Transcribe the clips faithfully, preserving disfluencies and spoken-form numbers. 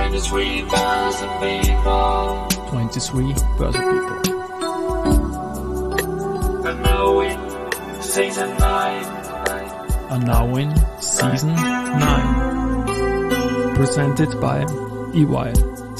twenty-three Börse People. twenty-three Börse People. And now in Season nine. And now in Season nine. Presented by E Y.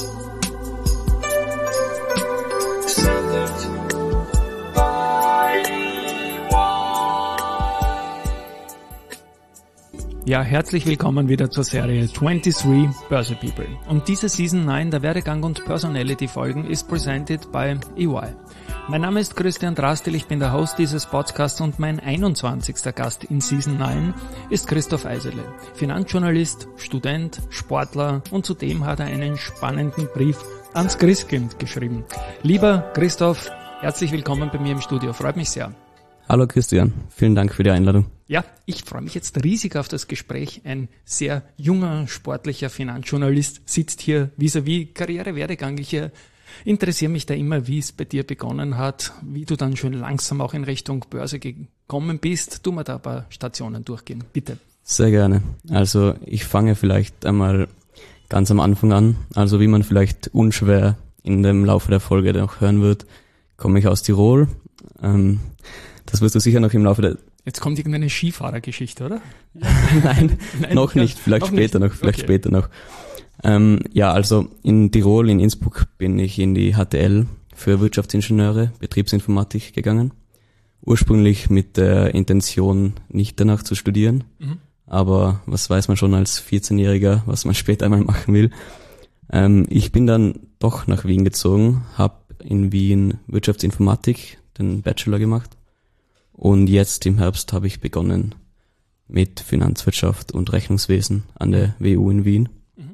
Ja, herzlich willkommen wieder zur Serie twenty-three Börse People. Und diese Season neun der Werdegang und Personality Folgen ist presented by E Y. Mein Name ist Christian Drastil, ich bin der Host dieses Podcasts und mein einundzwanzigster Gast in Season neun ist Christoph Eisele. Finanzjournalist, Student, Sportler und zudem hat er einen spannenden Brief ans Christkind geschrieben. Lieber Christoph, herzlich willkommen bei mir im Studio, freut mich sehr. Hallo Christian, vielen Dank für die Einladung. Ja, ich freue mich jetzt riesig auf das Gespräch. Ein sehr junger, sportlicher Finanzjournalist sitzt hier vis-à-vis Karrierewerdegang. Ich äh, interessiere mich da immer, wie es bei dir begonnen hat, wie du dann schon langsam auch in Richtung Börse gekommen bist. Tu mal da ein paar Stationen durchgehen, bitte. Sehr gerne. Also ich fange vielleicht einmal ganz am Anfang an. Also wie man vielleicht unschwer in dem Laufe der Folge noch hören wird, komme ich aus Tirol. Ähm, das wirst du sicher noch im Laufe der... Jetzt kommt irgendeine Skifahrergeschichte, oder? Nein, Nein, noch nicht. Vielleicht noch später nicht. noch, vielleicht okay. später noch. Ähm, ja, also in Tirol, in Innsbruck bin ich in die H T L für Wirtschaftsingenieure, Betriebsinformatik gegangen. Ursprünglich mit der Intention, nicht danach zu studieren. Mhm. Aber was weiß man schon als vierzehnjähriger, was man später einmal machen will. Ähm, ich bin dann doch nach Wien gezogen, habe in Wien Wirtschaftsinformatik, den Bachelor gemacht. Und jetzt im Herbst habe ich begonnen mit Finanzwirtschaft und Rechnungswesen an der W U in Wien. Mhm.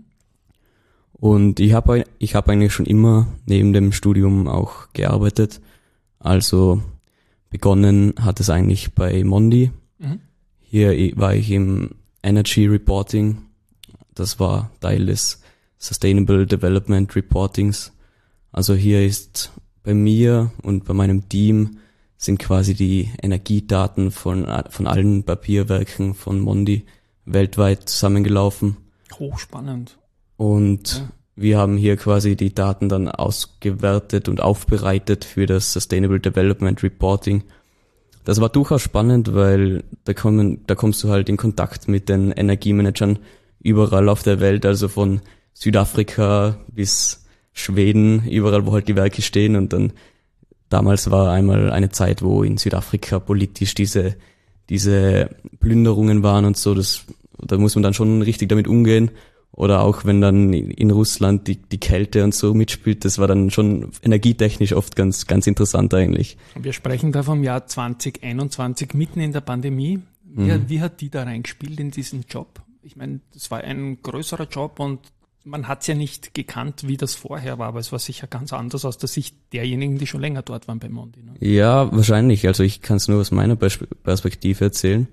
Und ich habe ich hab eigentlich schon immer neben dem Studium auch gearbeitet. Also begonnen hat es eigentlich bei Mondi. Mhm. Hier war ich im Energy Reporting. Das war Teil des Sustainable Development Reportings. Also hier ist bei mir und bei meinem Team sind quasi die Energiedaten von von allen Papierwerken von Mondi weltweit zusammengelaufen. Hochspannend. Und ja. wir haben hier quasi die Daten dann ausgewertet und aufbereitet für das Sustainable Development Reporting. Das war durchaus spannend, weil da kommen, da kommst du halt in Kontakt mit den Energiemanagern überall auf der Welt, also von Südafrika bis Schweden, überall wo halt die Werke stehen. Und dann damals war einmal eine Zeit, wo in Südafrika politisch diese diese Plünderungen waren und so. Das, da muss man dann schon richtig damit umgehen. Oder auch wenn dann in Russland die die Kälte und so mitspielt, das war dann schon energietechnisch oft ganz ganz interessant eigentlich. Wir sprechen da vom Jahr zwanzig einundzwanzig, mitten in der Pandemie. Wie, mhm. wie hat die da reingespielt in diesen Job? Ich meine, das war ein größerer Job und man hat es ja nicht gekannt, wie das vorher war, aber es war sicher ganz anders aus der Sicht derjenigen, die schon länger dort waren bei Mondi. Ne? Ja, wahrscheinlich. Also ich kann es nur aus meiner Perspektive erzählen.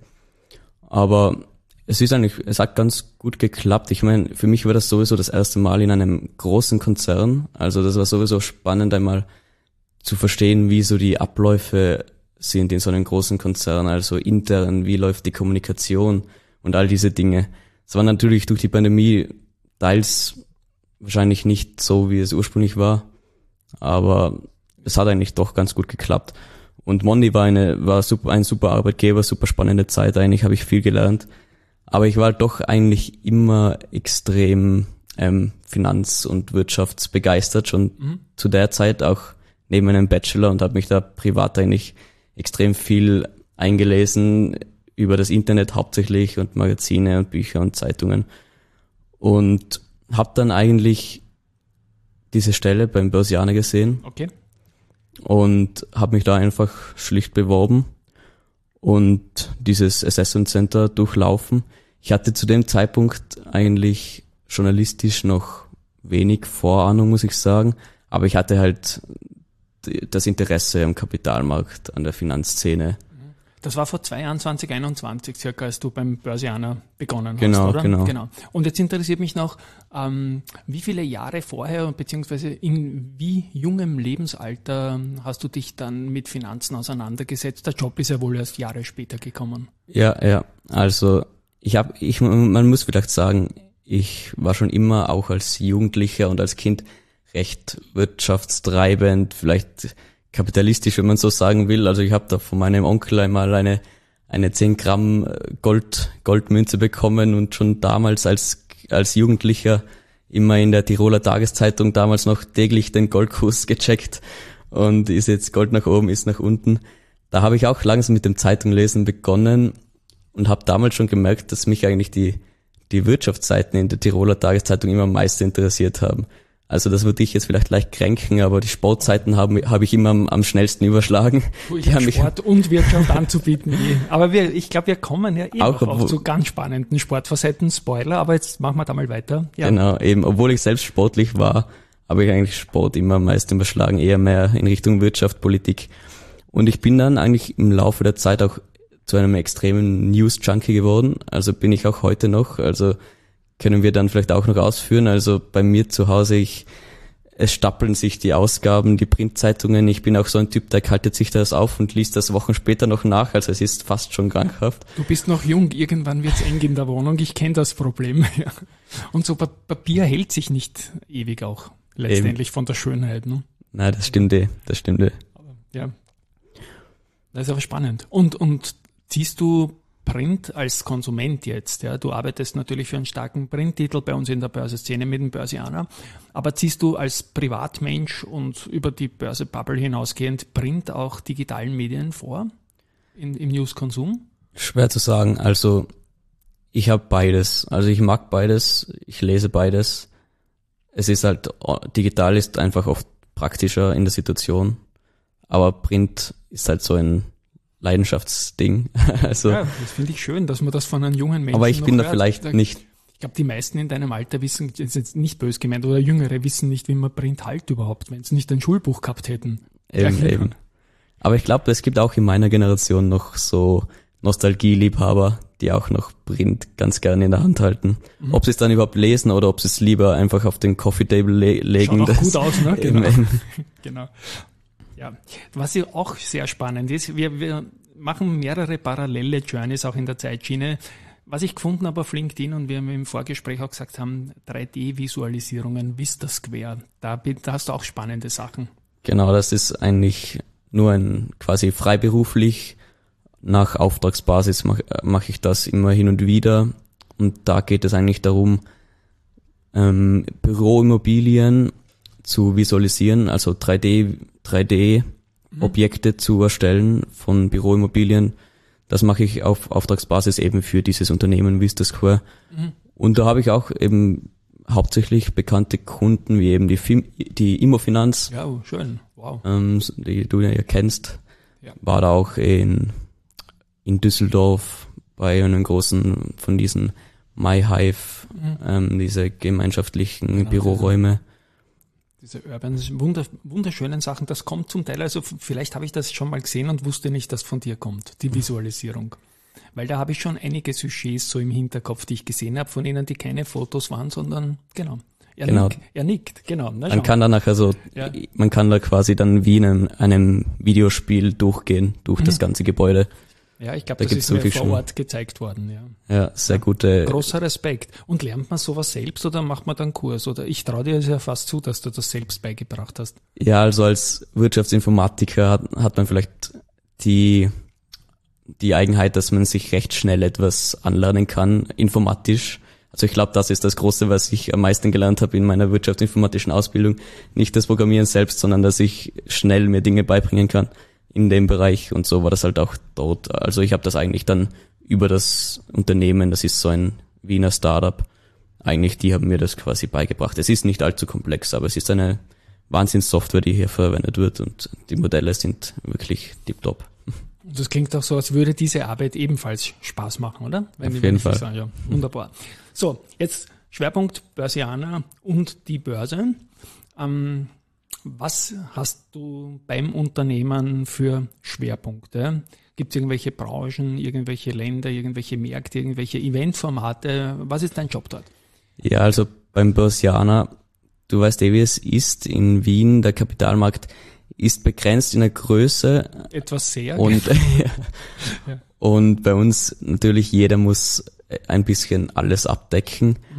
Aber es ist eigentlich, es hat ganz gut geklappt. Ich meine, für mich war das sowieso das erste Mal in einem großen Konzern. Also das war sowieso spannend, einmal zu verstehen, wie so die Abläufe sind in so einem großen Konzern. Also intern, wie läuft die Kommunikation und all diese Dinge. Es war natürlich durch die Pandemie teils wahrscheinlich nicht so, wie es ursprünglich war, aber es hat eigentlich doch ganz gut geklappt. Und Mondi war eine war super, ein super Arbeitgeber, super spannende Zeit, eigentlich habe ich viel gelernt. Aber ich war halt doch eigentlich immer extrem ähm, finanz- und wirtschaftsbegeistert, schon mhm. zu der Zeit auch neben einem Bachelor, und habe mich da privat eigentlich extrem viel eingelesen über das Internet hauptsächlich und Magazine und Bücher und Zeitungen. Und habe dann eigentlich diese Stelle beim Börsianer gesehen. Okay. Und habe mich da einfach schlicht beworben und dieses Assessment Center durchlaufen. Ich hatte zu dem Zeitpunkt eigentlich journalistisch noch wenig Vorahnung, muss ich sagen. Aber ich hatte halt das Interesse am Kapitalmarkt, an der Finanzszene. Das war vor zwei Jahren, zwanzig einundzwanzig circa, als du beim Börsianer begonnen genau, hast, oder? Genau, genau. Und jetzt interessiert mich noch, ähm, wie viele Jahre vorher, beziehungsweise in wie jungem Lebensalter hast du dich dann mit Finanzen auseinandergesetzt? Der Job ist ja wohl erst Jahre später gekommen. Ja, ja. Also ich habe, ich, man muss vielleicht sagen, ich war schon immer auch als Jugendlicher und als Kind recht wirtschaftstreibend, vielleicht kapitalistisch, wenn man so sagen will. Also ich habe da von meinem Onkel einmal eine eine zehn Gramm Gold Goldmünze bekommen und schon damals als als Jugendlicher immer in der Tiroler Tageszeitung damals noch täglich den Goldkurs gecheckt und ist jetzt Gold nach oben, ist nach unten. Da habe ich auch langsam mit dem Zeitunglesen begonnen und habe damals schon gemerkt, dass mich eigentlich die die Wirtschaftsseiten in der Tiroler Tageszeitung immer am meisten interessiert haben. Also das würde ich jetzt vielleicht leicht kränken, aber die Sportseiten haben habe ich immer am, am schnellsten überschlagen. Du, ich habe Sport und Wirtschaft anzubieten. Aber wir, ich glaube, wir kommen ja eben auch, auch, auch zu ganz spannenden Sportfacetten. Spoiler, aber jetzt machen wir da mal weiter. Ja. Genau, eben, obwohl ich selbst sportlich war, habe ich eigentlich Sport immer am meisten überschlagen, eher mehr in Richtung Wirtschaft, Politik. Und ich bin dann eigentlich im Laufe der Zeit auch zu einem extremen News-Junkie geworden. Also bin ich auch heute noch, also können wir dann vielleicht auch noch ausführen. Also bei mir zu Hause, ich, es stapeln sich die Ausgaben, die Printzeitungen. Ich bin auch so ein Typ, der kaltet sich das auf und liest das Wochen später noch nach. Also es ist fast schon krankhaft. Du bist noch jung, irgendwann wird's eng in der Wohnung. Ich kenne das Problem. Und so Papier hält sich nicht ewig auch, letztendlich Eben. Von der Schönheit. Ne? Nein, das stimmt eh, das stimmt eh. Ja, das ist aber spannend. Und, und ziehst du Print als Konsument jetzt, ja, du arbeitest natürlich für einen starken Printtitel bei uns in der Börsenszene mit dem Börsianer, aber ziehst du als Privatmensch und über die Börse-Bubble hinausgehend Print auch digitalen Medien vor in, im News-Konsum? Schwer zu sagen, also ich habe beides, also ich mag beides, ich lese beides. Es ist halt, digital ist einfach oft praktischer in der Situation, aber Print ist halt so ein Leidenschaftsding. Also, ja, das finde ich schön, dass man das von einem jungen Menschen aber ich bin da hört. vielleicht da, nicht. Ich glaube, die meisten in deinem Alter wissen, das ist jetzt nicht böse gemeint, oder Jüngere wissen nicht, wie man Print halt überhaupt, wenn sie nicht ein Schulbuch gehabt hätten. Eben, ja, eben. Aber ich glaube, es gibt auch in meiner Generation noch so Nostalgieliebhaber, die auch noch Print ganz gerne in der Hand halten. Mhm. Ob sie es dann überhaupt lesen oder ob sie es lieber einfach auf den Coffee Table le- legen. Schaut auch gut aus, ne? Genau. Genau. Ja, was ja auch sehr spannend ist, wir, wir machen mehrere parallele Journeys auch in der Zeitschiene. Was ich gefunden habe auf LinkedIn und wir haben im Vorgespräch auch gesagt haben, drei D-Visualisierungen, Vista Square, da, da hast du auch spannende Sachen. Genau, das ist eigentlich nur ein quasi freiberuflich, nach Auftragsbasis mache mach ich das immer hin und wieder und da geht es eigentlich darum, ähm, Büroimmobilien zu visualisieren, also drei D drei D-Objekte mhm. zu erstellen von Büroimmobilien. Das mache ich auf Auftragsbasis eben für dieses Unternehmen Vista Square. Mhm. Und da habe ich auch eben hauptsächlich bekannte Kunden, wie eben die, Fim- die Immofinanz. Ja, oh, schön. Wow. Ähm, die du ja kennst. Ja. War da auch in, in Düsseldorf bei einem großen von diesen MyHive, mhm. ähm, diese gemeinschaftlichen genau, Büroräume. Diese urban, wunder, wunderschönen Sachen, das kommt zum Teil, also vielleicht habe ich das schon mal gesehen und wusste nicht, dass von dir kommt, die Visualisierung. Weil da habe ich schon einige Sujets so im Hinterkopf, die ich gesehen habe, von denen, die keine Fotos waren, sondern, genau. Er, genau. Nickt, er nickt, genau. Na, man kann da nachher so, ja. man kann da quasi dann wie in einem, einem Videospiel durchgehen, durch mhm. das ganze Gebäude. Ja, ich glaube, da das ist so mir vor Ort gezeigt worden. Ja, ja sehr gute. Großer Respekt. Und lernt man sowas selbst oder macht man dann einen Kurs? Oder ich traue dir ja fast zu, dass du das selbst beigebracht hast. Ja, also als Wirtschaftsinformatiker hat, hat man vielleicht die die Eigenheit, dass man sich recht schnell etwas anlernen kann, informatisch. Also ich glaube, das ist das Große, was ich am meisten gelernt habe in meiner wirtschaftsinformatischen Ausbildung. Nicht das Programmieren selbst, sondern dass ich schnell mir Dinge beibringen kann in dem Bereich, und so war das halt auch dort. Also ich habe das eigentlich dann über das Unternehmen, das ist so ein Wiener Startup, eigentlich die haben mir das quasi beigebracht. Es ist nicht allzu komplex, aber es ist eine Wahnsinnssoftware, die hier verwendet wird und die Modelle sind wirklich tipptopp. Das klingt auch so, als würde diese Arbeit ebenfalls Spaß machen, oder? Wenn Auf jeden Fall. Sagen, ja, wunderbar. So, jetzt Schwerpunkt Börsianer und die Börse. Ähm, Was hast du beim Unternehmen für Schwerpunkte? Gibt es irgendwelche Branchen, irgendwelche Länder, irgendwelche Märkte, irgendwelche Eventformate? Was ist dein Job dort? Ja, also beim Börsianer, du weißt eh, wie es ist in Wien, der Kapitalmarkt ist begrenzt in der Größe. Etwas sehr. Und, ja. Ja. Und bei uns natürlich jeder muss ein bisschen alles abdecken. Mhm.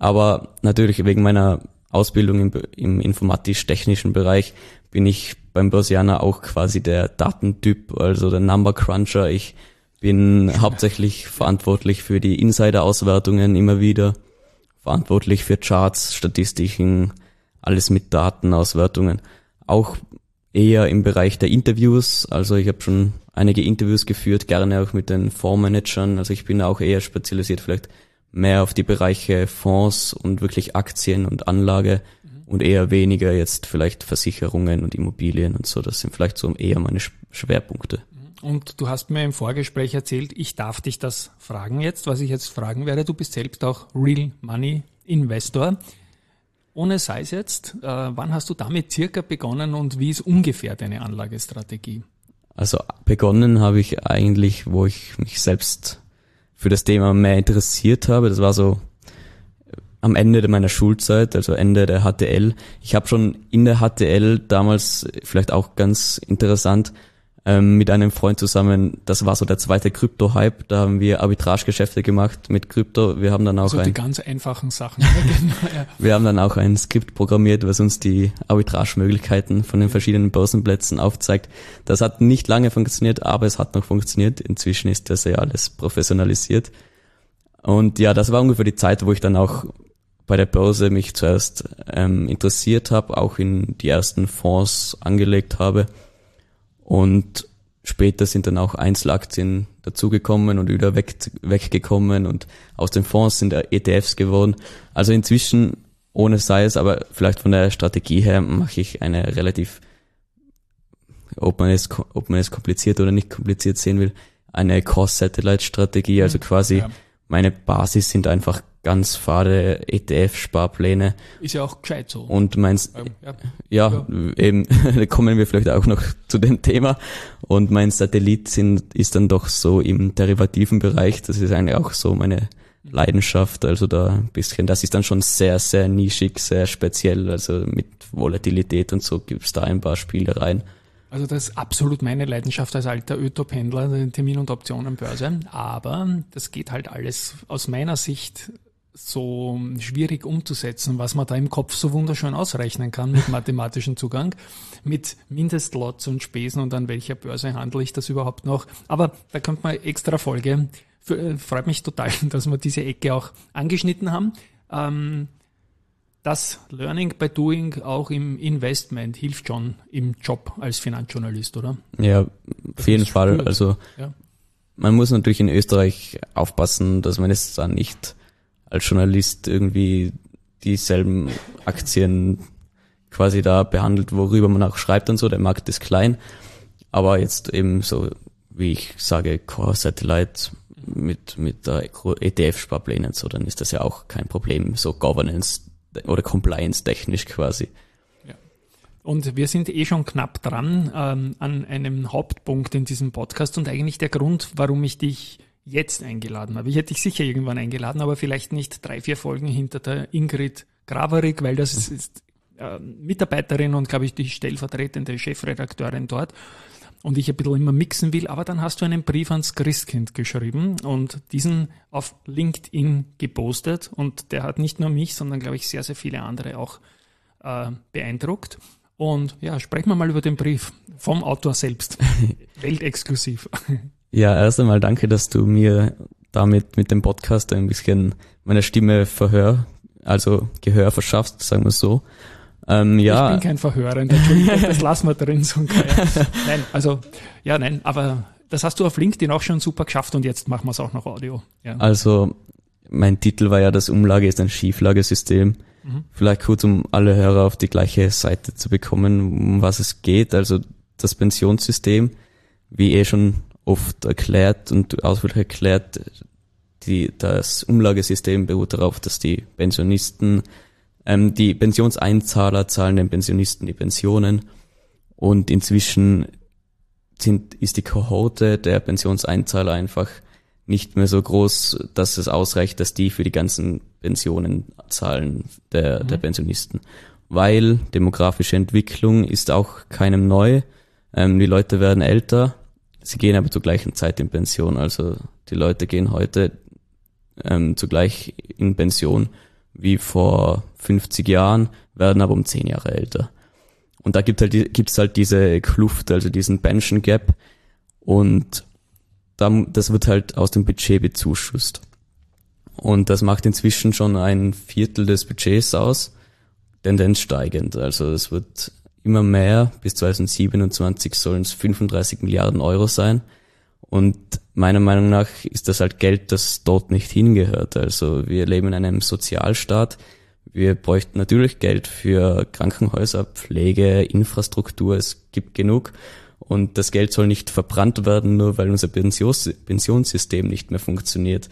Aber natürlich wegen meiner Ausbildung im, im informatisch-technischen Bereich bin ich beim Börsianer auch quasi der Datentyp, also der Number Cruncher. Ich bin hauptsächlich verantwortlich für die Insider-Auswertungen immer wieder, verantwortlich für Charts, Statistiken, alles mit Datenauswertungen. Auch eher im Bereich der Interviews, also ich habe schon einige Interviews geführt, gerne auch mit den Fondsmanagern, also ich bin auch eher spezialisiert vielleicht mehr auf die Bereiche Fonds und wirklich Aktien und Anlage mhm. und eher weniger jetzt vielleicht Versicherungen und Immobilien und so, das sind vielleicht so eher meine Schwerpunkte. Und du hast mir im Vorgespräch erzählt, ich darf dich das fragen jetzt, was ich jetzt fragen werde, du bist selbst auch Real Money Investor. Ohne sei es jetzt, äh, wann hast du damit circa begonnen und wie ist ungefähr deine Anlagestrategie? Also begonnen habe ich eigentlich, wo ich mich selbst für das Thema mehr interessiert habe. Das war so am Ende meiner Schulzeit, also Ende der H T L. Ich habe schon in der H T L damals, vielleicht auch ganz interessant, ähm, mit einem Freund zusammen, das war so der zweite Krypto-Hype, da haben wir Arbitragegeschäfte gemacht mit Krypto. Wir haben dann auch also ein, die ganz einfachen Sachen. Genau, ja. Wir haben dann auch ein Skript programmiert, was uns die Arbitragemöglichkeiten von den verschiedenen Börsenplätzen aufzeigt. Das hat nicht lange funktioniert, aber es hat noch funktioniert. Inzwischen ist das ja alles professionalisiert. Und ja, das war ungefähr die Zeit, wo ich dann auch bei der Börse mich zuerst ähm, interessiert habe, auch in die ersten Fonds angelegt habe. Und später sind dann auch Einzelaktien dazugekommen und wieder weg, weggekommen und aus den Fonds sind E T Fs geworden. Also inzwischen, ohne sei es, aber vielleicht von der Strategie her mache ich eine relativ, ob man es, ob man es kompliziert oder nicht kompliziert sehen will, eine Cross-Satellite-Strategie. Also quasi ja. Meine Basis sind einfach ganz fade E T F-Sparpläne. Ist ja auch gescheit so. Und meinst, ähm, ja, ja, ja, eben, da kommen wir vielleicht auch noch zu dem Thema. Und mein Satellit sind, ist dann doch so im derivativen Bereich. Das ist eigentlich auch so meine Leidenschaft. Also da ein bisschen, das ist dann schon sehr, sehr nischig, sehr speziell. Also mit Volatilität und so gibt's da ein paar Spielereien. Also das ist absolut meine Leidenschaft als alter Öto-Pendler, Termin- und Optionenbörse. Aber das geht halt alles aus meiner Sicht so schwierig umzusetzen, was man da im Kopf so wunderschön ausrechnen kann mit mathematischem Zugang, mit Mindestlots und Spesen und an welcher Börse handle ich das überhaupt noch. Aber da kommt mal extra Folge. Für, freut mich total, dass wir diese Ecke auch angeschnitten haben. Ähm, das Learning by Doing auch im Investment hilft schon im Job als Finanzjournalist, oder? Ja, auf jeden Fall. Gut. Also ja. Man muss natürlich in Österreich aufpassen, dass man jetzt da nicht als Journalist irgendwie dieselben Aktien quasi da behandelt, worüber man auch schreibt und so. Der Markt ist klein, aber jetzt eben so, wie ich sage, Core Satellite mit mit der E T F-Sparplänen und so, dann ist das ja auch kein Problem, so Governance oder Compliance technisch quasi. Ja. Und wir sind eh schon knapp dran ähm, an einem Hauptpunkt in diesem Podcast und eigentlich der Grund, warum ich dich jetzt eingeladen habe. Ich hätte dich sicher irgendwann eingeladen, aber vielleicht nicht drei, vier Folgen hinter der Ingrid Graverig, weil das ist, ist äh, Mitarbeiterin und, glaube ich, die stellvertretende Chefredakteurin dort und ich ein bisschen immer mixen will. Aber dann hast du einen Brief ans Christkind geschrieben und diesen auf LinkedIn gepostet und der hat nicht nur mich, sondern, glaube ich, sehr, sehr viele andere auch äh, beeindruckt. Und ja, sprechen wir mal über den Brief vom Autor selbst. Weltexklusiv. Ja, erst einmal danke, dass du mir damit mit dem Podcast ein bisschen meiner Stimme Verhör, also Gehör verschaffst, sagen wir so. Ähm, ja. Ich bin kein Verhörer, Entschuldigung, das lassen wir drin. So nein, also, ja, nein, aber das hast du auf LinkedIn auch schon super geschafft und jetzt machen wir es auch noch Audio. Ja. Also, mein Titel war ja, das Umlage ist ein Schieflagesystem. Mhm. Vielleicht kurz, um alle Hörer auf die gleiche Seite zu bekommen, um was es geht. Also, das Pensionssystem, wie eh schon oft erklärt und ausführlich erklärt, die, das Umlagesystem beruht darauf, dass die Pensionisten, ähm, die Pensionseinzahler zahlen den Pensionisten die Pensionen und inzwischen sind, ist die Kohorte der Pensionseinzahler einfach nicht mehr so groß, dass es ausreicht, dass die für die ganzen Pensionen zahlen der, mhm. der Pensionisten. Weil demografische Entwicklung ist auch keinem neu. Ähm, die Leute werden älter. Sie gehen aber zur gleichen Zeit in Pension. Also die Leute gehen heute ähm, zugleich in Pension, wie vor fünfzig Jahren, werden aber um zehn Jahre älter. Und da gibt halt, gibt's halt diese Kluft, also diesen Pension Gap. Und dann, das wird halt aus dem Budget bezuschusst. Und das macht inzwischen schon ein Viertel des Budgets aus, Tendenz steigend. Also es wird immer mehr, bis zwanzig siebenundzwanzig sollen es fünfunddreißig Milliarden Euro sein. Und meiner Meinung nach ist das halt Geld, das dort nicht hingehört. Also wir leben in einem Sozialstaat. Wir bräuchten natürlich Geld für Krankenhäuser, Pflege, Infrastruktur, es gibt genug. Und das Geld soll nicht verbrannt werden, nur weil unser Pensions- Pensionssystem nicht mehr funktioniert.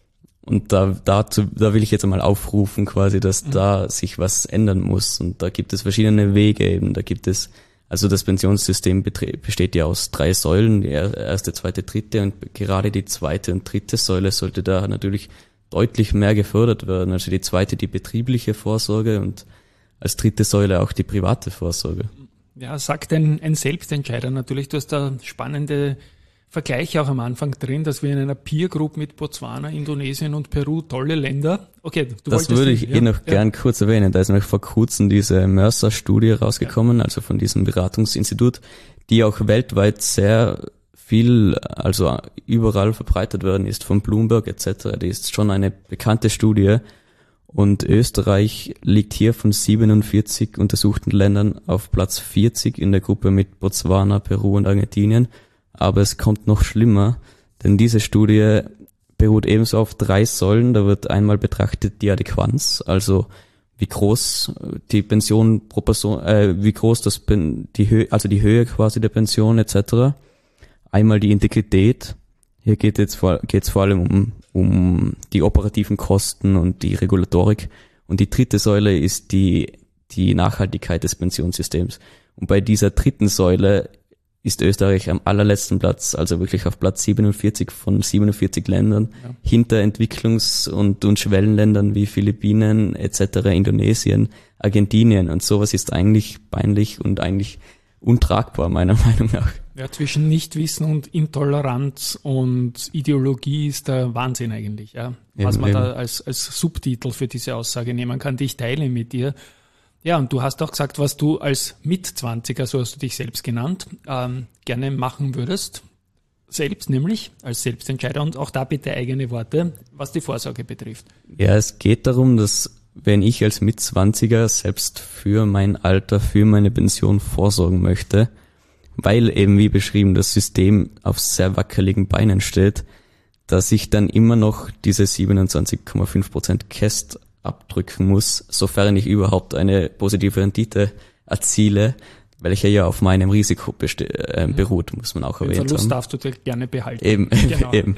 Und da, dazu, da will ich jetzt einmal aufrufen quasi, dass mhm. da sich was ändern muss. Und da gibt es verschiedene Wege eben. Da gibt es, also das Pensionssystem betre- besteht ja aus drei Säulen, die erste, zweite, dritte. Und gerade die zweite und dritte Säule sollte da natürlich deutlich mehr gefördert werden. Also die zweite, die betriebliche Vorsorge und als dritte Säule auch die private Vorsorge. Ja, sagt ein, ein Selbstentscheider natürlich. Du hast da spannende Vergleiche auch am Anfang drin, dass wir in einer Peer Group mit Botswana, Indonesien und Peru, tolle Länder. Okay, du das würde ich nicht, eh ja? noch ja. gern kurz erwähnen. Da ist nämlich vor kurzem diese Mercer-Studie rausgekommen, ja. also von diesem Beratungsinstitut, die auch weltweit sehr viel, also überall verbreitet worden ist, von Bloomberg et cetera. Die ist schon eine bekannte Studie. Und Österreich liegt hier von siebenundvierzig untersuchten Ländern auf Platz vierzig in der Gruppe mit Botswana, Peru und Argentinien. Aber es kommt noch schlimmer, denn diese Studie beruht ebenso auf drei Säulen. Da wird einmal betrachtet die Adäquanz, also wie groß die Pension pro Person, äh, wie groß das die Höhe, also die Höhe quasi der Pension et cetera. Einmal die Integrität. Hier geht jetzt vor, geht's vor allem um um die operativen Kosten und die Regulatorik. Und die dritte Säule ist die die Nachhaltigkeit des Pensionssystems. Und bei dieser dritten Säule ist Österreich am allerletzten Platz, also wirklich auf Platz siebenundvierzig von siebenundvierzig Ländern, ja. hinter Entwicklungs- und, und Schwellenländern wie Philippinen et cetera, Indonesien, Argentinien. Und sowas ist eigentlich peinlich und eigentlich untragbar, meiner Meinung nach. Ja, zwischen Nichtwissen und Intoleranz und Ideologie ist der Wahnsinn eigentlich, ja. Was eben, man eben. da als, als Subtitel für diese Aussage nehmen kann, die ich teile mit dir. Ja, und du hast auch gesagt, was du als Mitzwanziger, so hast du dich selbst genannt, ähm, gerne machen würdest. Selbst nämlich, als Selbstentscheider, und auch da bitte eigene Worte, was die Vorsorge betrifft. Ja, es geht darum, dass wenn ich als Mitzwanziger selbst für mein Alter, für meine Pension vorsorgen möchte, weil eben wie beschrieben das System auf sehr wackeligen Beinen steht, dass ich dann immer noch diese siebenundzwanzig Komma fünf Prozent Käst abdrücken muss, sofern ich überhaupt eine positive Rendite erziele, welche ja auf meinem Risiko beste- äh, beruht, muss man auch erwähnen. Den Verlust darfst du dir gerne behalten. Eben, genau. eben.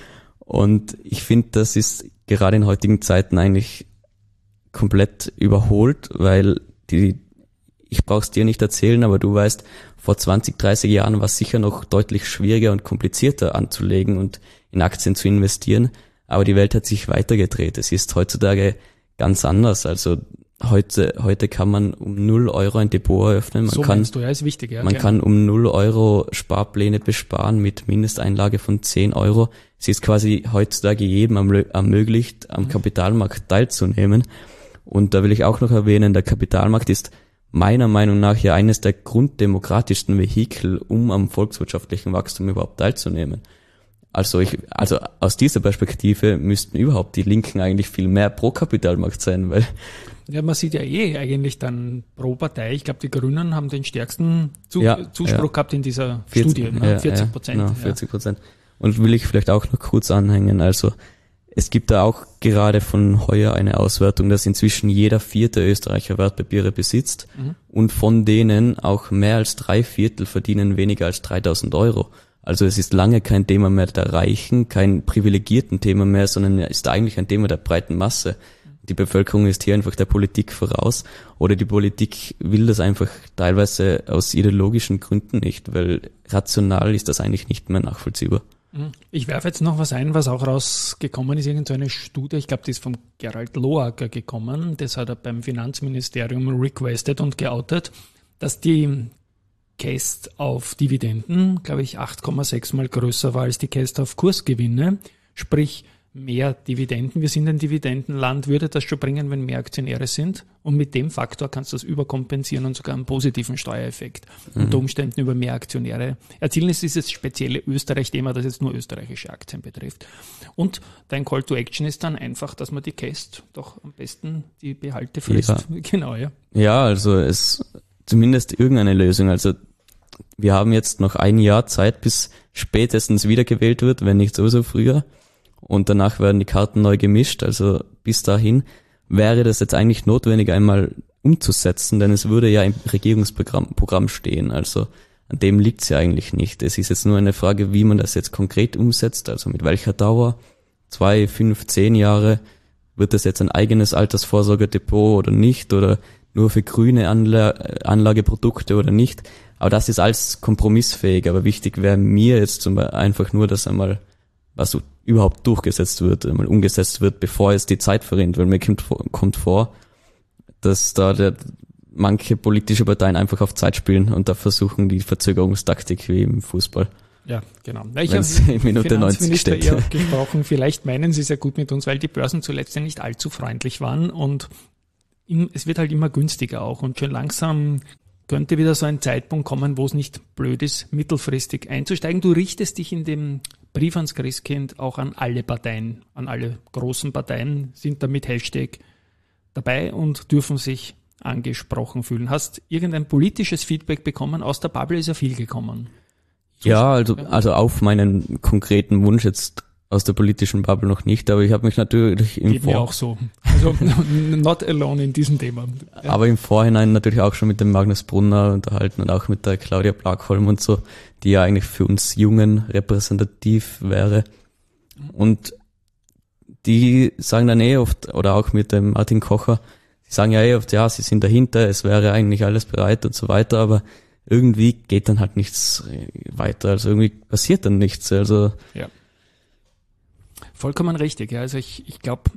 Und ich finde, das ist gerade in heutigen Zeiten eigentlich komplett überholt, weil die, ich brauch's dir nicht erzählen, aber du weißt, vor zwanzig, dreißig Jahren war es sicher noch deutlich schwieriger und komplizierter anzulegen und in Aktien zu investieren, aber die Welt hat sich weitergedreht. Es ist heutzutage ganz anders. Also heute heute kann man um null Euro ein Depot eröffnen. Man so kann, meinst du, ja, ist wichtig. Ja, man gerne. kann um null Euro Sparpläne besparen mit Mindesteinlage von zehn Euro. Es ist quasi heutzutage jedem ermöglicht, am mhm. Kapitalmarkt teilzunehmen. Und da will ich auch noch erwähnen, der Kapitalmarkt ist meiner Meinung nach ja eines der grunddemokratischsten Vehikel, um am volkswirtschaftlichen Wachstum überhaupt teilzunehmen. Also ich, also aus dieser Perspektive müssten überhaupt die Linken eigentlich viel mehr pro Kapitalmarkt sein, weil ja, man sieht ja eh eigentlich dann pro Partei. Ich glaube, die Grünen haben den stärksten Zu- ja, Zuspruch ja. gehabt in dieser vierzig, Studie, ne? ja, vierzig Prozent. Ja, genau, vierzig Prozent. Und will ich vielleicht auch noch kurz anhängen. Also es gibt da auch gerade von heuer eine Auswertung, dass inzwischen jeder vierte Österreicher Wertpapiere besitzt mhm. und von denen auch mehr als drei Viertel verdienen weniger als dreitausend Euro. Also es ist lange kein Thema mehr der Reichen, kein privilegierten Thema mehr, sondern es ist eigentlich ein Thema der breiten Masse. Die Bevölkerung ist hier einfach der Politik voraus oder die Politik will das einfach teilweise aus ideologischen Gründen nicht, weil rational ist das eigentlich nicht mehr nachvollziehbar. Ich werfe jetzt noch was ein, was auch rausgekommen ist, irgendeine Studie, ich glaube, die ist vom Gerald Loacker gekommen, das hat er beim Finanzministerium requested und geoutet, dass die Käst auf Dividenden, glaube ich, acht Komma sechs mal größer war als die Käst auf Kursgewinne. Sprich, mehr Dividenden. Wir sind ein Dividendenland, würde das schon bringen, wenn mehr Aktionäre sind. Und mit dem Faktor kannst du das überkompensieren und sogar einen positiven Steuereffekt mhm. unter Umständen über mehr Aktionäre erzielen. Es ist dieses spezielle Österreich-Thema, das jetzt nur österreichische Aktien betrifft. Und dein Call to Action ist dann einfach, dass man die Käst doch am besten die Behalte frisst. Ja. Genau, ja. Ja, also es zumindest irgendeine Lösung. Also wir haben jetzt noch ein Jahr Zeit, bis spätestens wiedergewählt wird, wenn nicht sowieso früher. Und danach werden die Karten neu gemischt. Also bis dahin wäre das jetzt eigentlich notwendig, einmal umzusetzen, denn es würde ja im Regierungsprogramm Programm stehen. Also an dem liegt es ja eigentlich nicht. Es ist jetzt nur eine Frage, wie man das jetzt konkret umsetzt, also mit welcher Dauer. Zwei, fünf, zehn Jahre. Wird das jetzt ein eigenes Altersvorsorgedepot oder nicht? Oder nur für grüne Anla- Anlageprodukte oder nicht? Aber das ist alles kompromissfähig. Aber wichtig wäre mir jetzt zum Beispiel einfach nur, dass einmal was so überhaupt durchgesetzt wird, einmal umgesetzt wird, bevor es die Zeit verrinnt, weil mir kommt, kommt vor, dass da der, manche politische Parteien einfach auf Zeit spielen und da versuchen die Verzögerungstaktik wie im Fußball. Ja, genau. Ich habe in Minute neunzig steht. Eher gesprochen, vielleicht meinen sie es ja gut mit uns, weil die Börsen zuletzt ja nicht allzu freundlich waren und in, es wird halt immer günstiger auch und schön langsam könnte wieder so ein Zeitpunkt kommen, wo es nicht blöd ist, mittelfristig einzusteigen. Du richtest dich in dem Brief ans Christkind auch an alle Parteien, an alle großen Parteien, sind da mit Hashtag dabei und dürfen sich angesprochen fühlen. Hast irgendein politisches Feedback bekommen? Aus der Bubble ist ja viel gekommen. Ja, also, also auf meinen konkreten Wunsch jetzt aus der politischen Bubble noch nicht, aber ich habe mich natürlich im Geht mir auch so. Also not alone in diesem Thema. Ja. Aber im Vorhinein natürlich auch schon mit dem Magnus Brunner unterhalten und auch mit der Claudia Blackholm und so, die ja eigentlich für uns Jungen repräsentativ wäre. Und die sagen dann eh oft, oder auch mit dem Martin Kocher, die sagen ja eh oft, ja, sie sind dahinter, es wäre eigentlich alles bereit und so weiter, aber irgendwie geht dann halt nichts weiter, also irgendwie passiert dann nichts, also ja. Vollkommen richtig, ja. Also ich, ich glaube,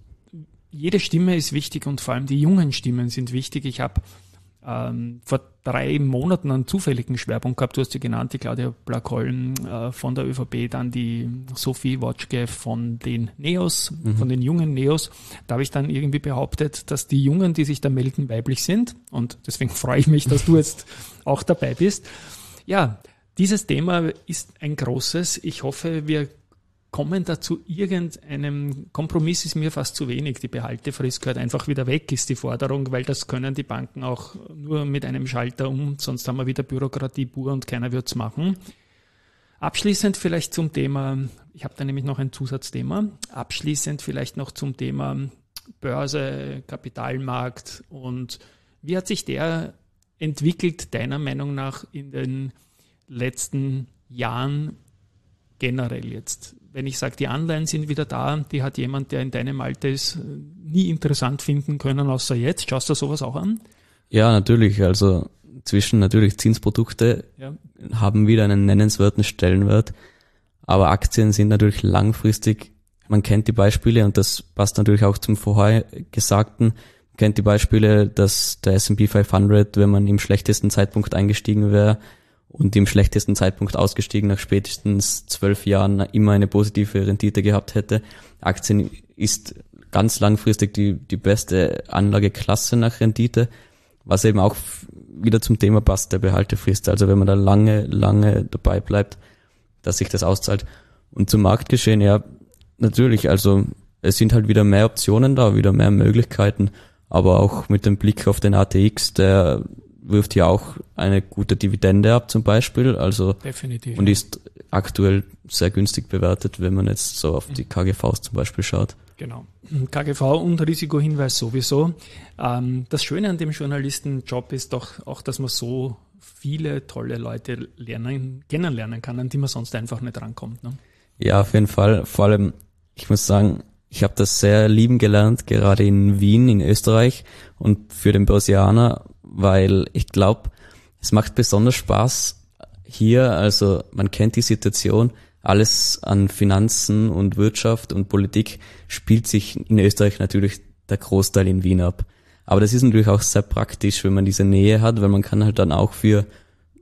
jede Stimme ist wichtig und vor allem die jungen Stimmen sind wichtig. Ich habe ähm, vor drei Monaten einen zufälligen Schwerpunkt gehabt, du hast sie genannt, die Claudia Blackholm äh, von der ÖVP, dann die Sophie Wotschke von den Neos, mhm. von den jungen Neos. Da habe ich dann irgendwie behauptet, dass die Jungen, die sich da melden, weiblich sind und deswegen freue ich mich, dass du jetzt auch dabei bist. Ja, dieses Thema ist ein großes. Ich hoffe, wir kommen dazu irgendeinem Kompromiss, ist mir fast zu wenig. Die Behaltefrist gehört einfach wieder weg, ist die Forderung, weil das können die Banken auch nur mit einem Schalter um, sonst haben wir wieder Bürokratie pur und keiner wird's machen. Abschließend vielleicht zum Thema, ich habe da nämlich noch ein Zusatzthema, abschließend vielleicht noch zum Thema Börse, Kapitalmarkt und wie hat sich der entwickelt, deiner Meinung nach, in den letzten Jahren generell jetzt? Wenn ich sage, die Anleihen sind wieder da, die hat jemand, der in deinem Alter ist, nie interessant finden können, außer jetzt. Schaust du sowas auch an? Ja, natürlich. Also zwischen natürlich Zinsprodukte ja. haben wieder einen nennenswerten Stellenwert, aber Aktien sind natürlich langfristig, man kennt die Beispiele und das passt natürlich auch zum vorher Gesagten, man kennt die Beispiele, dass der S and P fünfhundert, wenn man im schlechtesten Zeitpunkt eingestiegen wäre, und im schlechtesten Zeitpunkt ausgestiegen, nach spätestens zwölf Jahren immer eine positive Rendite gehabt hätte. Aktien ist ganz langfristig die, die beste Anlageklasse nach Rendite, was eben auch wieder zum Thema passt, der Behaltefrist. Also wenn man da lange, lange dabei bleibt, dass sich das auszahlt. Und zum Marktgeschehen, ja, natürlich, also es sind halt wieder mehr Optionen da, wieder mehr Möglichkeiten, aber auch mit dem Blick auf den A T X, der wirft ja auch eine gute Dividende ab zum Beispiel, also definitiv. Und ist aktuell sehr günstig bewertet, wenn man jetzt so auf die K G Vs zum Beispiel schaut. Genau, K G V und Risikohinweis sowieso. Das Schöne an dem Journalistenjob ist doch auch, dass man so viele tolle Leute lernen, kennenlernen kann, an die man sonst einfach nicht rankommt. Ne? Ja, auf jeden Fall. Vor allem, ich muss sagen, ich habe das sehr lieben gelernt, gerade in Wien, in Österreich und für den Börsianer, weil ich glaube, es macht besonders Spaß hier, also man kennt die Situation, alles an Finanzen und Wirtschaft und Politik spielt sich in Österreich natürlich der Großteil in Wien ab. Aber das ist natürlich auch sehr praktisch, wenn man diese Nähe hat, weil man kann halt dann auch für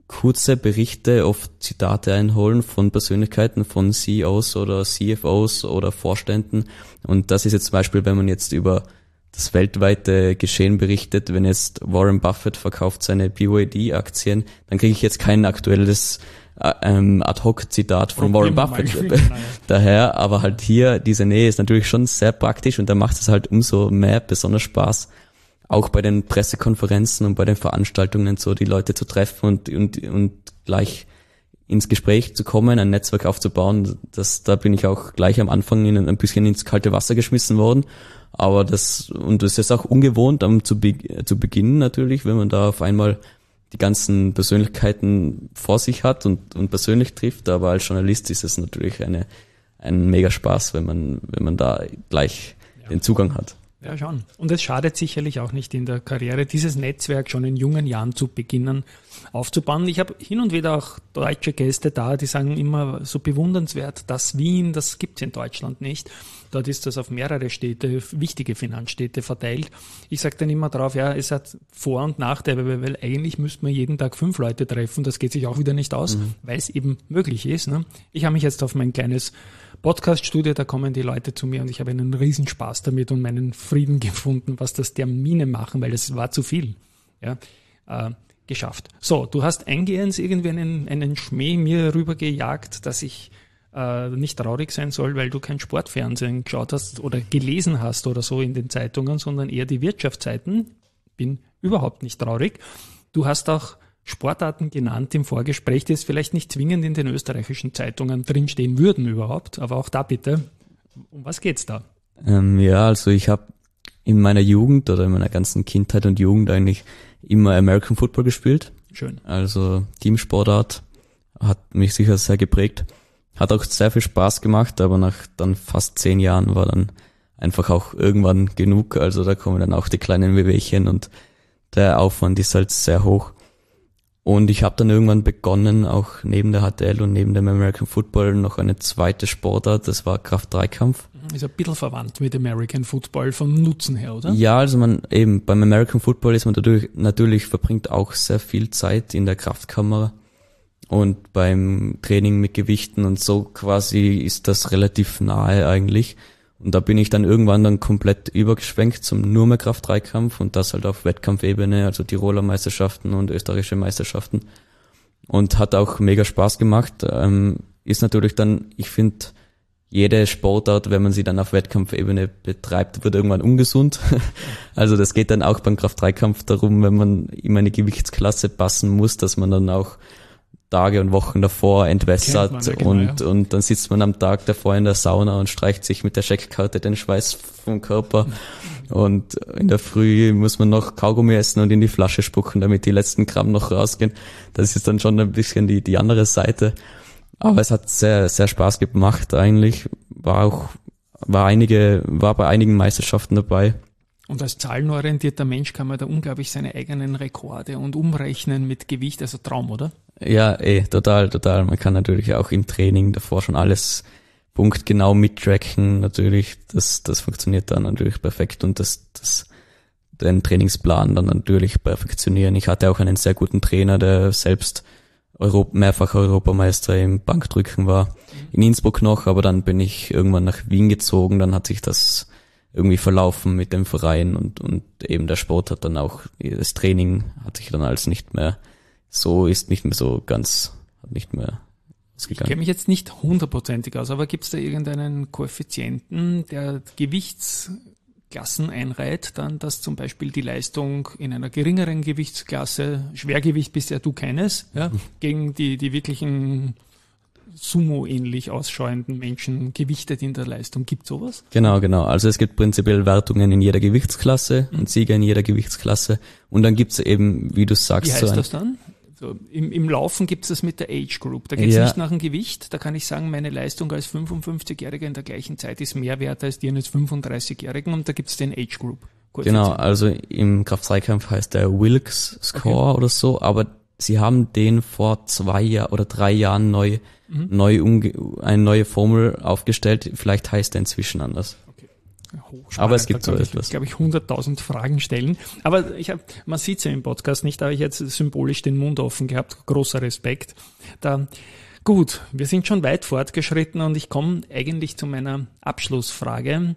kurze Berichte, oft Zitate einholen von Persönlichkeiten, von C E Os oder C F Os oder Vorständen. Und das ist jetzt zum Beispiel, wenn man jetzt über das weltweite Geschehen berichtet, wenn jetzt Warren Buffett verkauft seine B Y D-Aktien, dann kriege ich jetzt kein aktuelles ähm, Ad-Hoc-Zitat von Warren Buffett daher, aber halt hier, diese Nähe ist natürlich schon sehr praktisch und da macht es halt umso mehr besonders Spaß, auch bei den Pressekonferenzen und bei den Veranstaltungen so die Leute zu treffen und und und gleich ins Gespräch zu kommen, ein Netzwerk aufzubauen. Das, da bin ich auch gleich am Anfang in, ein bisschen ins kalte Wasser geschmissen worden. Aber das, und das ist auch ungewohnt um, zu, be, zu beginnen natürlich, wenn man da auf einmal die ganzen Persönlichkeiten vor sich hat und, und persönlich trifft. Aber als Journalist ist es natürlich eine, ein mega Spaß, wenn man, wenn man da gleich ja. den Zugang hat. Ja, schon. Und es schadet sicherlich auch nicht in der Karriere, dieses Netzwerk schon in jungen Jahren zu beginnen aufzubauen. Ich habe hin und wieder auch deutsche Gäste da, die sagen immer so bewundernswert, das Wien, das gibt's in Deutschland nicht. Dort ist das auf mehrere Städte, wichtige Finanzstädte verteilt. Ich sage dann immer drauf, ja, es hat Vor- und Nachteile, weil eigentlich müsste man jeden Tag fünf Leute treffen. Das geht sich auch wieder nicht aus, mhm. weil es eben möglich ist. Ne? Ich habe mich jetzt auf mein kleines Podcast-Studio, da kommen die Leute zu mir und ich habe einen Riesenspaß damit und meinen Frieden gefunden, was das Termine machen, weil das war zu viel. Ja, äh, geschafft. So, du hast eingehend irgendwie einen, einen Schmäh mir rübergejagt, dass ich äh, nicht traurig sein soll, weil du kein Sportfernsehen geschaut hast oder gelesen hast oder so in den Zeitungen, sondern eher die Wirtschaftszeiten. Bin überhaupt nicht traurig. Du hast auch Sportarten genannt im Vorgespräch, die es vielleicht nicht zwingend in den österreichischen Zeitungen drinstehen würden überhaupt, aber auch da bitte. Um was geht's da? Ähm, ja, also ich habe in meiner Jugend oder in meiner ganzen Kindheit und Jugend eigentlich immer American Football gespielt. Schön. Also Teamsportart hat mich sicher sehr geprägt. Hat auch sehr viel Spaß gemacht, aber nach dann fast zehn Jahren war dann einfach auch irgendwann genug. Also da kommen dann auch die kleinen Wehwehchen und der Aufwand ist halt sehr hoch. Und ich habe dann irgendwann begonnen, auch neben der H T L und neben dem American Football noch eine zweite Sportart, das war Kraft-Dreikampf. Ist ein bisschen verwandt mit American Football vom Nutzen her, oder? Ja, also man eben beim American Football ist man natürlich, natürlich verbringt auch sehr viel Zeit in der Kraftkammer und beim Training mit Gewichten und so quasi ist das relativ nahe eigentlich. Und da bin ich dann irgendwann dann komplett übergeschwenkt zum nur mehr Kraft-Dreikampf und das halt auf Wettkampfebene, also Tiroler Meisterschaften und österreichische Meisterschaften. Und hat auch mega Spaß gemacht. Ähm, ist natürlich dann, ich finde, jede Sportart, wenn man sie dann auf Wettkampfebene betreibt, wird irgendwann ungesund. Also das geht dann auch beim Kraft-Dreikampf darum, wenn man immer eine Gewichtsklasse passen muss, dass man dann auch Tage und Wochen davor entwässert man, ja, genau, und, ja. und dann sitzt man am Tag davor in der Sauna und streicht sich mit der Scheckkarte den Schweiß vom Körper und in der Früh muss man noch Kaugummi essen und in die Flasche spucken, damit die letzten Gramm noch rausgehen. Das ist dann schon ein bisschen die, die andere Seite. Aber es hat sehr, sehr Spaß gemacht eigentlich. War auch, war einige, war bei einigen Meisterschaften dabei. Und als zahlenorientierter Mensch kann man da unglaublich seine eigenen Rekorde und umrechnen mit Gewicht, also Traum, oder? Ja, eh, total, total. Man kann natürlich auch im Training davor schon alles punktgenau mittracken, natürlich. Das, das funktioniert dann natürlich perfekt und das, das, den Trainingsplan dann natürlich perfektionieren. Ich hatte auch einen sehr guten Trainer, der selbst Europ- mehrfacher Europameister im Bankdrücken war. In Innsbruck noch, aber dann bin ich irgendwann nach Wien gezogen, dann hat sich das irgendwie verlaufen mit dem Verein und, und eben der Sport hat dann auch, das Training hat sich dann als nicht mehr, so ist nicht mehr so ganz, hat nicht mehr ausgegangen. Ich kenne mich jetzt nicht hundertprozentig aus, aber gibt es da irgendeinen Koeffizienten, der Gewichtsklassen einreiht, dann, dass zum Beispiel die Leistung in einer geringeren Gewichtsklasse, Schwergewicht bist ja du keines, ja, gegen die, die wirklichen Sumo-ähnlich ausschauenden Menschen gewichtet in der Leistung. Gibt sowas? Genau, genau. Also es gibt prinzipiell Wertungen in jeder Gewichtsklasse mhm. und Sieger in jeder Gewichtsklasse. Und dann gibt's eben, wie du sagst... Wie heißt so ein, das dann? So, im, Im Laufen gibt's das mit der Age Group. Da geht's ja. nicht nach dem Gewicht. Da kann ich sagen, meine Leistung als fünfundfünfzigjähriger in der gleichen Zeit ist mehr wert als die eines fünfunddreißigjährigen und da gibt's den Age Group. Genau, also im Kraft-Dreikampf heißt der Wilks Score okay. oder so, aber sie haben den vor zwei Jahr oder drei Jahren neu Mhm. neu umge- eine neue Formel aufgestellt, vielleicht heißt er inzwischen anders. Okay. hochspannend. Aber es gibt so ich, etwas. glaube ich, hunderttausend Fragen stellen. Aber ich hab, man sieht es ja im Podcast nicht, da habe ich jetzt symbolisch den Mund offen gehabt. Großer Respekt. Da, gut, wir sind schon weit fortgeschritten und ich komme eigentlich zu meiner Abschlussfrage.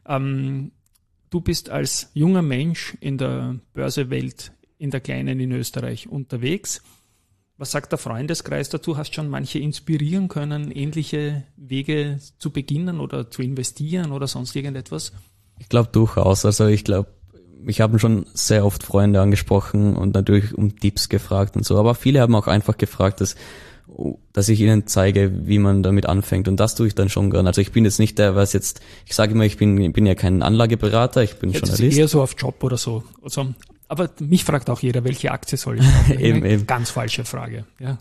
Ähm, du bist als junger Mensch in der Börsewelt, in der Kleinen in Österreich unterwegs. Was sagt der Freundeskreis dazu? Hast schon manche inspirieren können, ähnliche Wege zu beginnen oder zu investieren oder sonst irgendetwas? Ich glaube durchaus. Also ich glaube, mich haben schon sehr oft Freunde angesprochen und natürlich um Tipps gefragt und so. Aber viele haben auch einfach gefragt, dass, dass ich ihnen zeige, wie man damit anfängt. Und das tue ich dann schon gern. Also ich bin jetzt nicht der, was jetzt, ich sage immer, ich bin, ich bin ja kein Anlageberater, ich bin jetzt Journalist. Eher so auf Job oder so. Also, aber mich fragt auch jeder, welche Aktie soll ich kaufen? eben, eben. Ganz falsche Frage. Ja.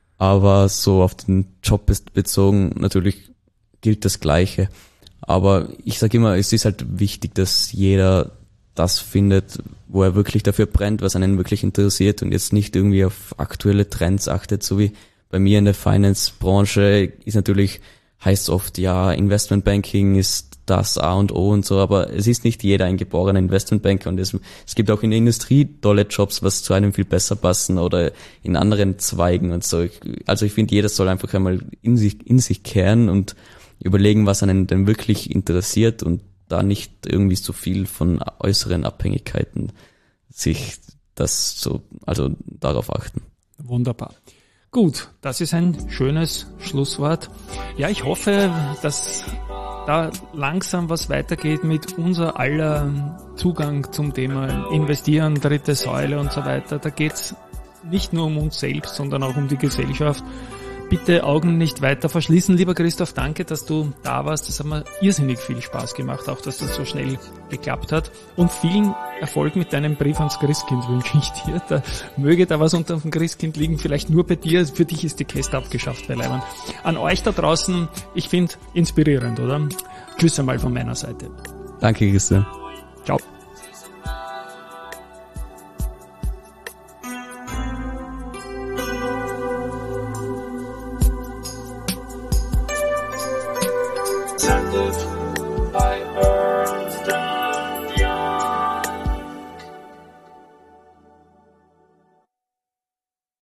Aber so auf den Job ist bezogen, natürlich gilt das Gleiche. Aber ich sage immer, es ist halt wichtig, dass jeder das findet, wo er wirklich dafür brennt, was einen wirklich interessiert und jetzt nicht irgendwie auf aktuelle Trends achtet, so wie bei mir in der Finance-Branche ist natürlich, heißt oft, ja, Investmentbanking ist das A und O und so, aber es ist nicht jeder ein geborener Investmentbanker und es, es gibt auch in der Industrie tolle Jobs, was zu einem viel besser passen oder in anderen Zweigen und so. Ich, also ich finde, jeder soll einfach einmal in sich, in sich kehren und überlegen, was einen denn wirklich interessiert und da nicht irgendwie so viel von äußeren Abhängigkeiten sich das so, also darauf achten. Wunderbar. Gut, das ist ein schönes Schlusswort. Ja, ich hoffe, dass da langsam was weitergeht mit unser aller Zugang zum Thema Investieren, dritte Säule und so weiter. Da geht's nicht nur um uns selbst, sondern auch um die Gesellschaft. Bitte Augen nicht weiter verschließen. Lieber Christoph, danke, dass du da warst. Das hat mir irrsinnig viel Spaß gemacht, auch dass das so schnell geklappt hat. Und vielen Erfolg mit deinem Brief ans Christkind wünsche ich dir. Da möge da was unter dem Christkind liegen, vielleicht nur bei dir. Für dich ist die Käste abgeschafft, weil Leiband. An euch da draußen, ich finde inspirierend, oder? Tschüss einmal von meiner Seite. Danke, Christian. Ciao. Send it.